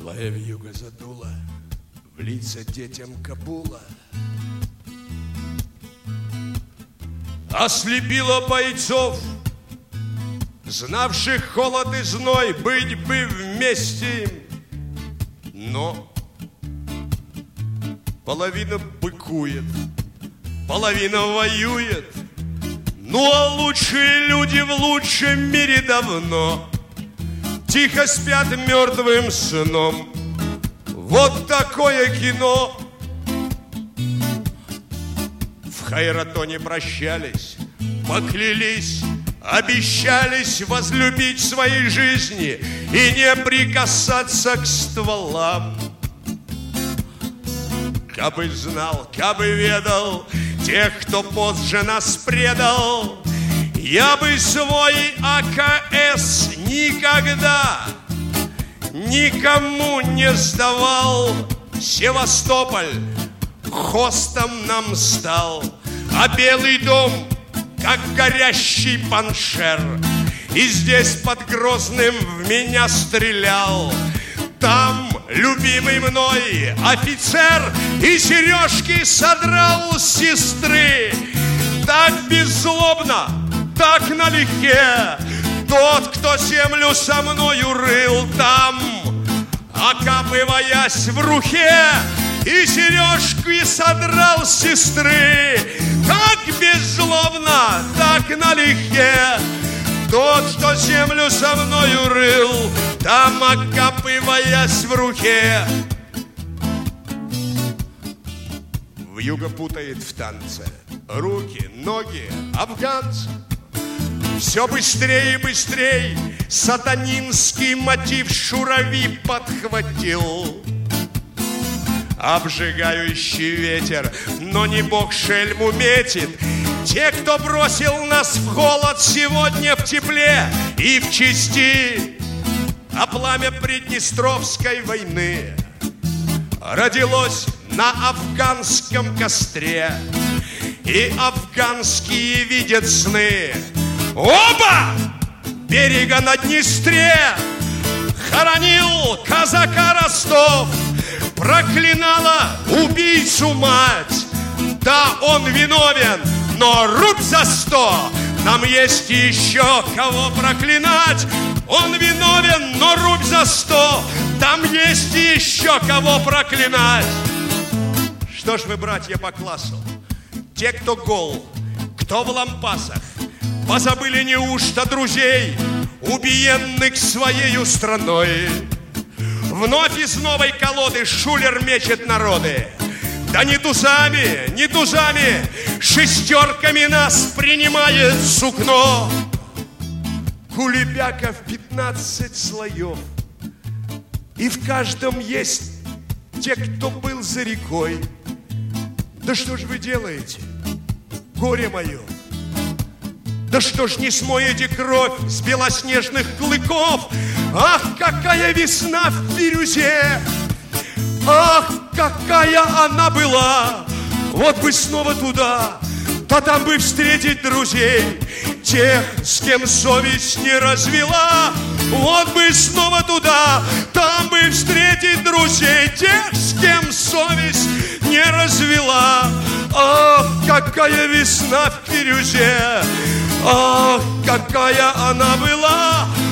Твоя вьюга задула в лица детям Кабула, ослепила бойцов, знавших холод и зной, быть бы вместе им. Но половина быкует, половина воюет. Ну а лучшие люди в лучшем мире давно тихо спят мертвым сном. Вот такое кино. В Хайратоне прощались, поклялись, обещались возлюбить свои жизни и не прикасаться к стволам. Кабы знал, кабы ведал тех, кто позже нас предал, я бы свой АКС никогда никому не сдавал. Севастополь хостом нам стал, а Белый дом, как горящий паншер, и здесь под Грозным в меня стрелял. Там любимый мной офицер и сережки содрал с сестры. Так беззлобно, так налегке тот, кто землю со мною рыл там, окапываясь в руке, и сережки содрал с сестры. Так беззлобно, так налегке тот, что землю со мною рыл, там окапываясь в руке. Вьюга путает в танце руки, ноги, афганцы. Все быстрее и быстрее сатанинский мотив шурави подхватил. Обжигающий ветер, но не бог шельму метит. Те, кто бросил нас в холод, сегодня в тепле и в чести. А пламя Приднестровской войны родилось на афганском костре, и афганские видят сны. Оба берега на Днестре хоронил казака Ростов, проклинала убийцу мать. Да, он виновен, но рубь за 100. Нам есть еще кого проклинать. Он виновен, но рубь за 100. Там есть еще кого проклинать. Что ж вы, братья по классу, те, кто гол, кто в лампасах, позабыли неужто друзей, убиенных своею страной? Вновь из новой колоды шулер мечет народы. Да не тузами, не тузами, шестерками нас принимает сукно. Кулебяков 15 слоев, и в каждом есть те, кто был за рекой. Да что ж вы делаете, горе мое? Да что ж не смоете кровь с белоснежных клыков? Ах, какая весна в Бирюзе! Ах, какая она была! Вот бы снова туда, да там бы встретить друзей, тех, с кем совесть не развела. Вот бы снова туда, там бы встретить друзей, тех, с кем совесть не развела. Ах, какая весна в Бирюзе! Ах, какая она была!